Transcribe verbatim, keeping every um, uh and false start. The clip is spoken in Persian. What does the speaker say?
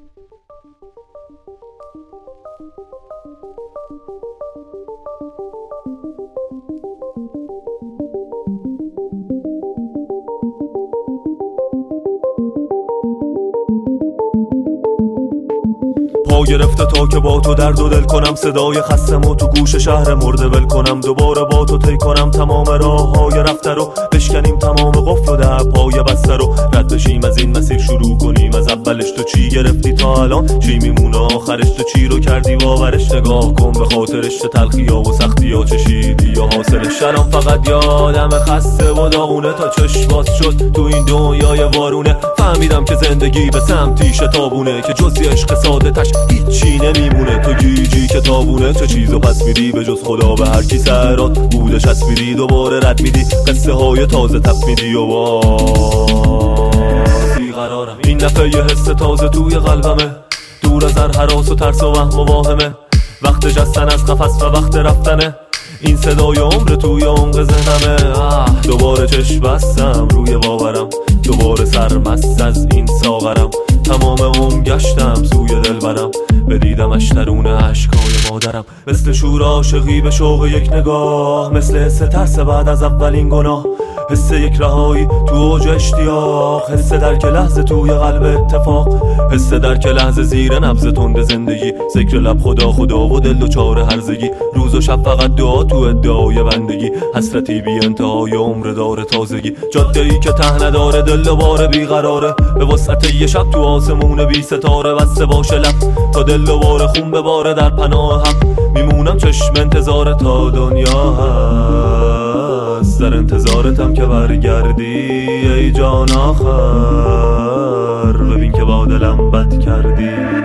پا گرفته تا که با تو درد و دل کنم، صدای خستم و تو گوش شهر مرده ول کنم. دوباره با تو طی کنم تمام راه های رفته رو، بشکنیم تمام قفل و در پای بسته رو. رد بشیم از این مسیر، شروع کنیم از اولش. تو چی گرفتی تا الان، چی میمونه آخرش؟ تو چی رو کردی باورش؟ نگاه کن به خاطرش، چه تلخی ها و سختی ها چشیدی یا حاصلش. الان فقط یادم خسته و داغونه، تا چشم باز شد تو این دنیای وارونه. فهمیدم که زندگی به سمتی شتابونه، که جز عشق سادتش هیچی نمیمونه. تو گیجی که تابونه، چه چیزو پس میدی به جز خدا؟ به هر کی سرات بودش هست میدی، دوباره رد میدی قصه های تازه تپ میدی و باز بیقرارم. این دفعه یه حس تازه توی قلبمه، دور از هر هراس و ترس و وهم و واهمه. وقت جستن از قفس و وقت رفتنه، این صدای عمر توی عمق ذهنمه. دوباره چشم بستم روی باورم، دوباره سرمست از این ساغرم. تمام عمر گشتم سوی دلبرم، بدیدمش درون عشقای مادرم. مثل شور عاشقی به شوق یک نگاه، مثل حس ترس بعد از اولین گناه. حس یک رهایی تو اوج اشتیاق، حس درک لحظه توی قلب اتفاق. حس درک لحظه زیر نبض تند زندگی، ذکر لب خدا خدا و دل و چار هرزگی. روز و شب فقط دعا تو ادعای بندگی، حسرتی بی انتهای عمر داره تازگی. جاده ای که ته نداره، دل و بار بیقراره. به وسعت یه شب تو آسمون بی ستاره، بسته باشه لب تا دل و بار خون بباره در پناه هم. میمونم چشم انتظار تا دنیا هست، در انتظارتم که برگردی ای جان آخر. ببین که با دلم بد کردی.